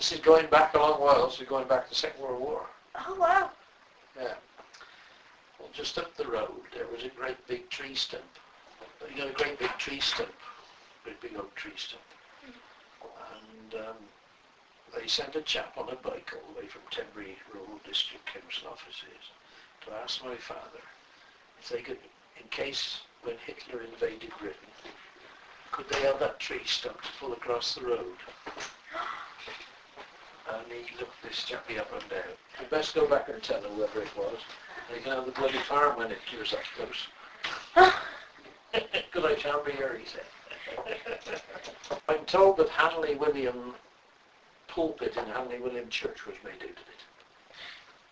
This is going back a long while, so going back to the Second World War. Oh, wow. Yeah. Well, just up the road, there was a great big tree stump. You got a great big tree stump, great big oak tree stump. And they sent a chap on a bike all the way from Tenbury Rural District Council offices to ask my father if they could, in case when Hitler invaded Britain, could they have that tree stump to pull across the road? And he looked this chappie up and down. You'd best go back and tell whoever it was. They can have the bloody farm when it cures that close. Because I can't be here, he said. I'm told that Hanley William pulpit in Hanley William Church was made out of it.